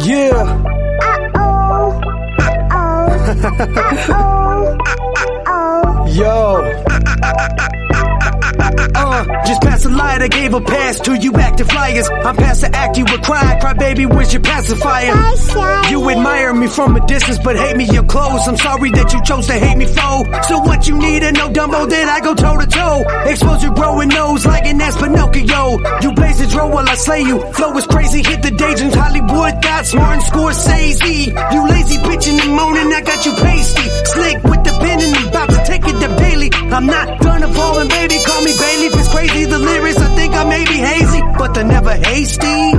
Yeah. Yo. Just pass the light, I gave a pass to you active liars. I'm past the act, you would cry baby, where's your pacifier? You admire me from a distance, but hate me your clothes. I'm sorry that you chose to hate me, foe. So what you need, and no Dumbo, then I go toe to toe. Expose your growing nose like an ass Pinocchio. You blaze the draw while I slay you. Flow is crazy, hit the daydreams, Hollywood, Dots, Martin, Scorsese. You lazy bitch in the morning, I got you pasty. Slick with the pen and I'm about to take it to Bailey. I'm not done evolving, baby, call me Bailey. It's crazy, the lyrics, I think I may be hazy, but they're never hasty.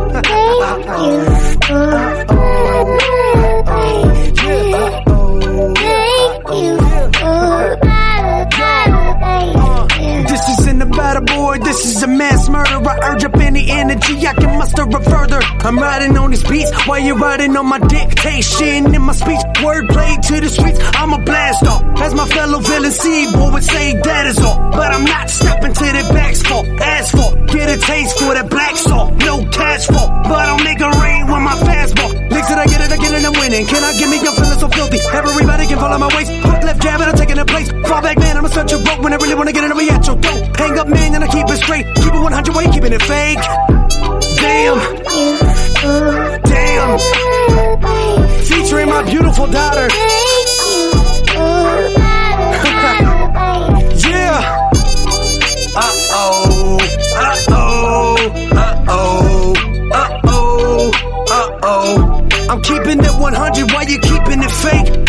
This isn't about a boy, this is a mass murder. I urge up any energy I can muster up further. I'm riding on these beats while you're riding on my dictation. In my speech, wordplay to the streets, I'm a blast off. As my fellow villain C-boy would say, that is all. But I'm not stepping to the back's fault. Asphalt, get a taste for that black salt. No cash fault, but I'll make it rain with my fastball. Licks it, I get it again and I'm winning. Can I give me your feeling so filthy? Everybody can follow my waist. Hook left jab and I'm taking a place. Fall back man, I'm a such a rope when I really wanna get into me at your throat. Hang up man and I keep it straight. Keep it 100 while you keeping it fake. Damn. Damn. Featuring my beautiful daughter. Yeah. Uh-oh. Uh-oh. Uh-oh. Uh-oh. Uh-oh. I'm keeping it 100 while you keeping it fake.